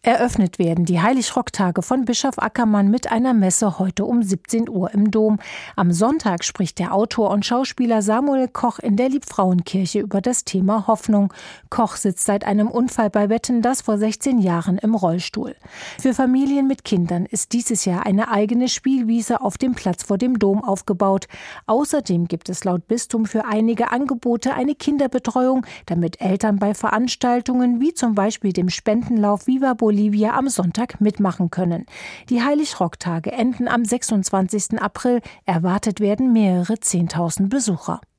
Eröffnet werden die Heilig-Rock-Tage von Bischof Ackermann mit einer Messe heute um 17 Uhr im Dom. Am Sonntag spricht der Autor und Schauspieler Samuel Koch in der Liebfrauenkirche über das Thema Hoffnung. Koch sitzt seit einem Unfall bei Wetten, das vor 16 Jahren im Rollstuhl. Für Familien mit Kindern ist dieses Jahr eine eigene Spielwiese auf dem Platz vor dem Dom aufgebaut. Außerdem gibt es laut Bistum für einige Angebote eine Kinderbetreuung, damit Eltern bei Veranstaltungen wie zum Beispiel dem Spendenlauf Viva Bolivia am Sonntag mitmachen können. Die Heilig-Rock-Tage enden am 26. April. Erwartet werden mehrere 10.000 Besucher.